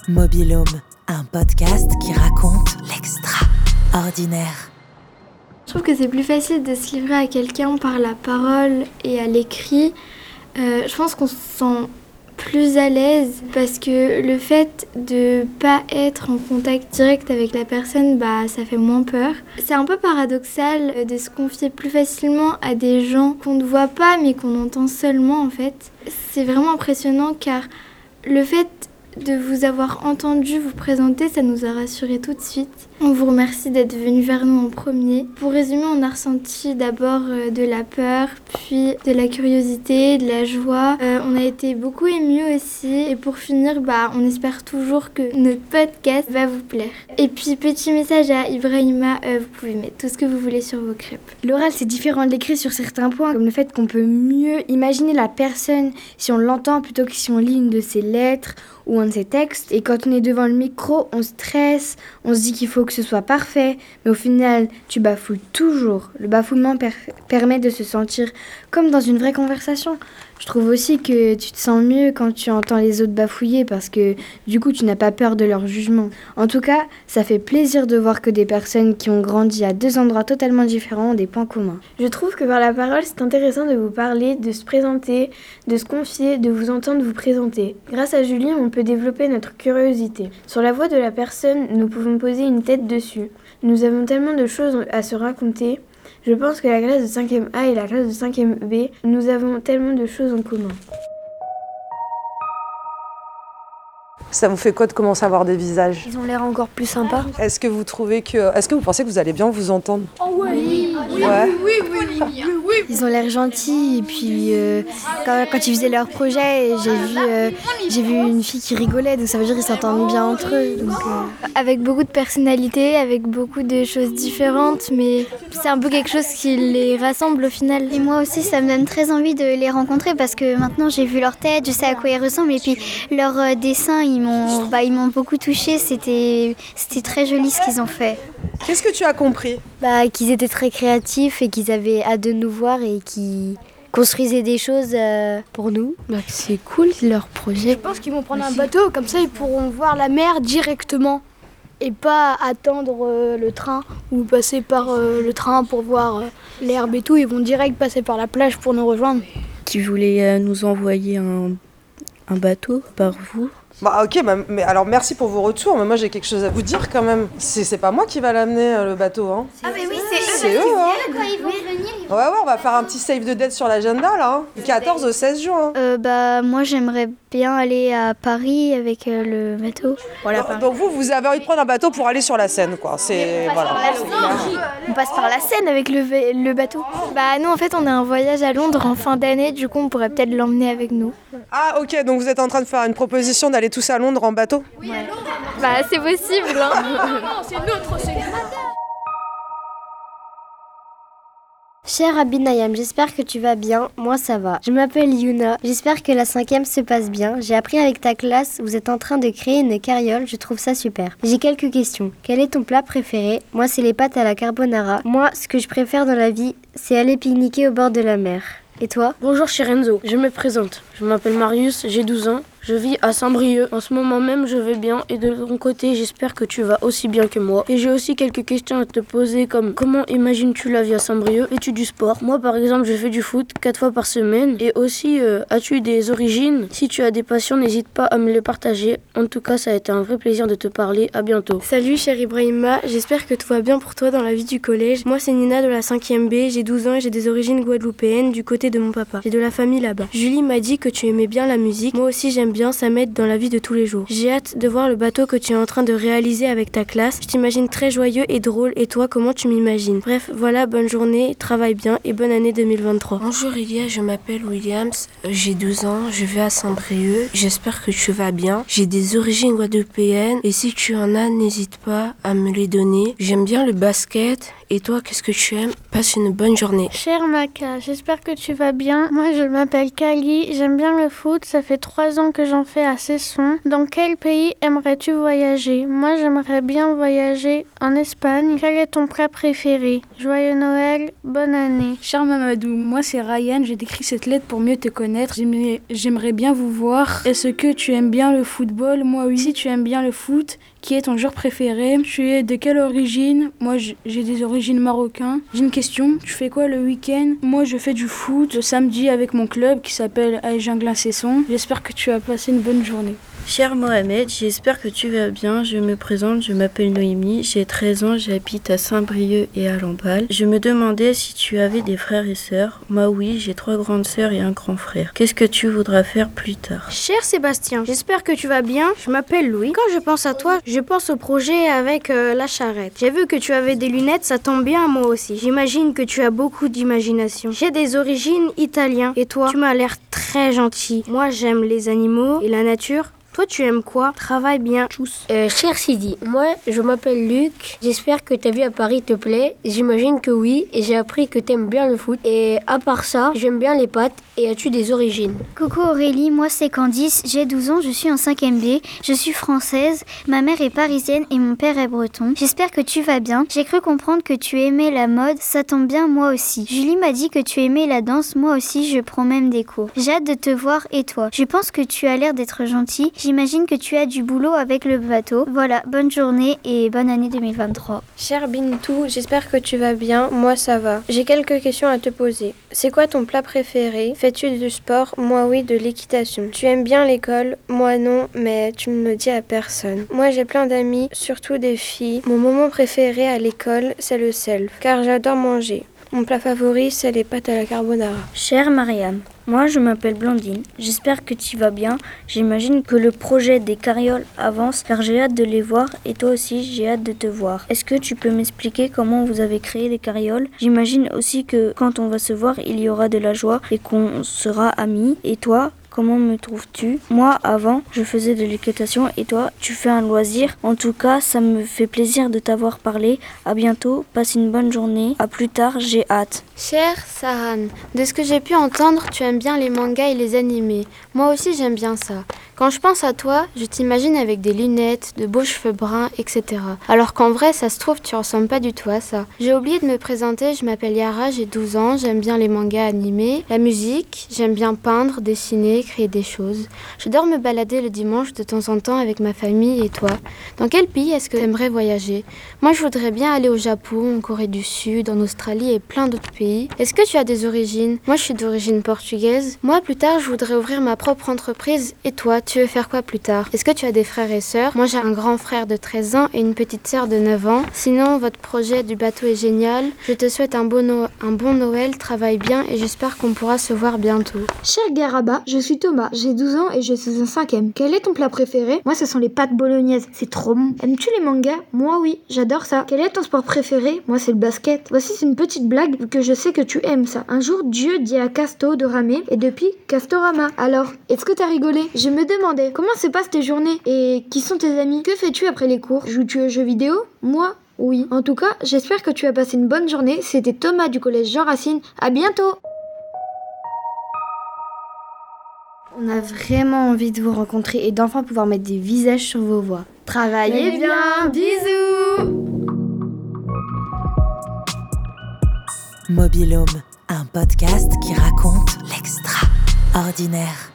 Mobil-Home, un podcast qui raconte l'extraordinaire. Je trouve que c'est plus facile de se livrer à quelqu'un par la parole et à l'écrit. Je pense qu'on se sent plus à l'aise parce que le fait de pas être en contact direct avec la personne, ça fait moins peur. C'est un peu paradoxal de se confier plus facilement à des gens qu'on ne voit pas mais qu'on entend seulement en fait. C'est vraiment impressionnant car le fait de vous avoir entendu vous présenter, ça nous a rassurés tout de suite. On vous remercie d'être venu vers nous en premier. Pour résumer, on a ressenti d'abord de la peur, puis de la curiosité, de la joie. On a été beaucoup émus aussi. Et pour finir, on espère toujours que notre podcast va vous plaire. Et puis, petit message à Ibrahima, vous pouvez mettre tout ce que vous voulez sur vos crêpes. L'oral, c'est différent de l'écrit sur certains points, comme le fait qu'on peut mieux imaginer la personne si on l'entend plutôt que si on lit une de ses lettres ou un de ses textes. Et quand on est devant le micro, on stresse, on se dit qu'il faut que ce soit parfait, mais au final, tu bafouilles toujours. Le bafouillement permet de se sentir comme dans une vraie conversation. Je trouve aussi que tu te sens mieux quand tu entends les autres bafouiller parce que du coup, tu n'as pas peur de leur jugement. En tout cas, ça fait plaisir de voir que des personnes qui ont grandi à deux endroits totalement différents ont des points communs. Je trouve que par la parole, c'est intéressant de vous parler, de se présenter, de se confier, de vous entendre vous présenter. Grâce à Julie, on peut développer notre curiosité. Sur la voix de la personne, nous pouvons poser une tête dessus. Nous avons tellement de choses à se raconter. Je pense que la classe de 5e A et la classe de 5e B, nous avons tellement de choses en commun. Ça vous fait quoi de commencer à voir des visages ? Ils ont l'air encore plus sympas. Est-ce que vous pensez que vous allez bien vous entendre ? Oui. Ils ont l'air gentils et puis quand ils faisaient leur projet, j'ai vu une fille qui rigolait, donc ça veut dire qu'ils s'entendent bien entre eux. Donc, Avec beaucoup de personnalité, avec beaucoup de choses différentes, mais c'est un peu quelque chose qui les rassemble au final. Et moi aussi, ça me donne très envie de les rencontrer parce que maintenant j'ai vu leur tête, je sais à quoi ils ressemblent et puis leurs dessins, ils m'ont beaucoup touchée. C'était très joli ce qu'ils ont fait. Qu'est-ce que tu as compris ? qu'ils étaient très créatifs et qu'ils avaient hâte de nous voir et qu'ils construisaient des choses pour nous. C'est cool leur projet. Je pense qu'ils vont prendre un bateau, comme ça ils pourront voir la mer directement et pas attendre le train ou passer par le train pour voir l'herbe et tout. Ils vont direct passer par la plage pour nous rejoindre. Qui voulait nous envoyer un bateau par vous. Mais alors merci pour vos retours, mais moi j'ai quelque chose à vous dire quand même. C'est pas moi qui va l'amener le bateau, hein. Ah mais oui, C'est eux, hein. Quand ils vont venir. Ouais, on va faire un petit save de date sur l'agenda là, du 14 au 16 juin. Moi j'aimerais bien aller à Paris avec le bateau. Donc vous avez envie de prendre un bateau pour aller sur la Seine, quoi. On passe par la Seine avec le bateau. Nous en fait on a un voyage à Londres en fin d'année, du coup on pourrait peut-être l'emmener avec nous. Ah ok, donc vous êtes en train de faire une proposition d'aller tous à Londres en bateau ? Ouais. C'est possible, hein. Non, c'est notre Cher Abinayam, j'espère que tu vas bien, moi ça va. Je m'appelle Yuna, j'espère que la 5e se passe bien. J'ai appris avec ta classe, vous êtes en train de créer une carriole, je trouve ça super. J'ai quelques questions. Quel est ton plat préféré ? Moi c'est les pâtes à la carbonara. Moi, ce que je préfère dans la vie, c'est aller pique-niquer au bord de la mer. Et toi ? Bonjour cher Enzo, je me présente. Je m'appelle Marius, j'ai 12 ans. Je vis à Saint-Brieuc. En ce moment même, je vais bien et de ton côté, j'espère que tu vas aussi bien que moi. Et j'ai aussi quelques questions à te poser comme comment imagines-tu la vie à Saint-Brieuc ? Fais-tu du sport ? Moi, par exemple, je fais du foot 4 fois par semaine. Et aussi, as-tu des origines ? Si tu as des passions, n'hésite pas à me les partager. En tout cas, ça a été un vrai plaisir de te parler. À bientôt. Salut cher Ibrahima, j'espère que tout va bien pour toi dans la vie du collège. Moi, c'est Nina de la 5e B, j'ai 12 ans et j'ai des origines guadeloupéennes du côté de mon papa. J'ai de la famille là-bas. Julie m'a dit que tu aimais bien la musique. Moi aussi, j'aime bien, ça m'aide dans la vie de tous les jours. J'ai hâte de voir le bateau que tu es en train de réaliser avec ta classe. Je t'imagine très joyeux et drôle. Et toi, comment tu m'imagines ? Bref, voilà, bonne journée, travaille bien et bonne année 2023. Bonjour Ilia, je m'appelle Williams, j'ai 12 ans, je vais à Saint-Brieuc. J'espère que tu vas bien. J'ai des origines guadeloupéennes et si tu en as, n'hésite pas à me les donner. J'aime bien le basket. Et toi, qu'est-ce que tu aimes ? Passe une bonne journée. Cher Maka, j'espère que tu vas bien. Moi, je m'appelle Kali, j'aime bien le foot. Ça fait 3 ans que que j'en fais assez son. Dans quel pays aimerais-tu voyager? Moi, j'aimerais bien voyager en Espagne. Quel est ton plat préféré? Joyeux Noël, bonne année. Cher Mamadou, moi c'est Ryan, j'ai écrit cette lettre pour mieux te connaître. J'aimerais bien vous voir. Est-ce que tu aimes bien le football? Moi oui. Si tu aimes bien le foot, qui est ton joueur préféré? Tu es de quelle origine? Moi j'ai des origines marocaines. J'ai une question, tu fais quoi le week-end? Moi je fais du foot le samedi avec mon club qui s'appelle Aïe-Ginglin-Cesson. J'espère que tu as passé une bonne journée. Cher Mohamed, j'espère que tu vas bien. Je me présente, je m'appelle Noémie, j'ai 13 ans, j'habite à Saint-Brieuc et à Lamballe. Je me demandais si tu avais des frères et sœurs. Moi oui, j'ai 3 grandes sœurs et un grand frère. Qu'est-ce que tu voudras faire plus tard? Cher Sébastien, j'espère que tu vas bien. Je m'appelle Louis. Quand je pense à toi, je pense au projet avec la charrette. J'ai vu que tu avais des lunettes, ça tombe bien à moi aussi. J'imagine que tu as beaucoup d'imagination. J'ai des origines italiennes. Et toi, tu m'as l'air très gentil. Moi, j'aime les animaux et la nature. Toi, tu aimes quoi? Travaille bien. Tchuss. Cher Sidi, moi, je m'appelle Luc. J'espère que ta vie à Paris te plaît. J'imagine que oui. Et j'ai appris que t'aimes bien le foot. Et à part ça, j'aime bien les pâtes. Et as-tu des origines? Coucou Aurélie, moi c'est Candice, j'ai 12 ans, je suis en 5e B, je suis française, ma mère est parisienne et mon père est breton. J'espère que tu vas bien. J'ai cru comprendre que tu aimais la mode, ça tombe bien, moi aussi. Julie m'a dit que tu aimais la danse, moi aussi je prends même des cours. J'ai hâte de te voir et toi? Je pense que tu as l'air d'être gentil, j'imagine que tu as du boulot avec le bateau. Voilà, bonne journée et bonne année 2023. Cher Bintou, j'espère que tu vas bien, moi ça va. J'ai quelques questions à te poser. C'est quoi ton plat préféré? Fais-tu du sport? Moi oui, de l'équitation. Tu aimes bien l'école? Moi non, mais tu ne le dis à personne. Moi j'ai plein d'amis, surtout des filles. Mon moment préféré à l'école, c'est le self, car j'adore manger. Mon plat favori, c'est les pâtes à la carbonara. Chère Mariam, moi je m'appelle Blandine, j'espère que tu vas bien. J'imagine que le projet des carrioles avance car j'ai hâte de les voir et toi aussi j'ai hâte de te voir. Est-ce que tu peux m'expliquer comment vous avez créé les carrioles? J'imagine aussi que quand on va se voir, il y aura de la joie et qu'on sera amis. Et toi, comment me trouves-tu? Moi, avant, je faisais de l'équitation et toi, tu fais un loisir. En tout cas, ça me fait plaisir de t'avoir parlé. À bientôt, passe une bonne journée. À plus tard, j'ai hâte. Chère Saran, de ce que j'ai pu entendre, tu aimes bien les mangas et les animés. Moi aussi, j'aime bien ça. Quand je pense à toi, je t'imagine avec des lunettes, de beaux cheveux bruns, etc. Alors qu'en vrai, ça se trouve, tu ressembles pas du tout à ça. J'ai oublié de me présenter, je m'appelle Yara, j'ai 12 ans, j'aime bien les mangas animés, la musique, j'aime bien peindre, dessiner, créer des choses. J'adore me balader le dimanche de temps en temps avec ma famille et toi. Dans quel pays est-ce que tu aimerais voyager? Moi, je voudrais bien aller au Japon, en Corée du Sud, en Australie et plein d'autres pays. Est-ce que tu as des origines? Moi, je suis d'origine portugaise. Moi, plus tard, je voudrais ouvrir ma propre entreprise. Et toi, tu veux faire quoi plus tard? Est-ce que tu as des frères et sœurs? Moi, j'ai un grand frère de 13 ans et une petite sœur de 9 ans. Sinon, votre projet du bateau est génial. Je te souhaite un bon Noël, travaille bien et j'espère qu'on pourra se voir bientôt. Cher Garaba, je suis Thomas, j'ai 12 ans et je suis en 5e. Quel est ton plat préféré? Moi, ce sont les pâtes bolognaises, c'est trop bon. Aimes-tu les mangas? Moi, oui, j'adore ça. Quel est ton sport préféré? Moi, c'est le basket. Voici une petite blague que je sais que tu aimes ça. Un jour, Dieu dit à Casto de ramer et depuis Castorama. Alors, est-ce que t'as rigolé? Je me demandais, comment se passent tes journées? Et qui sont tes amis? Que fais-tu après les cours? Joues-tu aux jeux vidéo? Moi, oui. En tout cas, j'espère que tu as passé une bonne journée. C'était Thomas du collège Jean Racine. À bientôt! On a vraiment envie de vous rencontrer et d'enfin pouvoir mettre des visages sur vos voix. Travaillez bien, bisous! Mobil Home, un podcast qui raconte l'extraordinaire.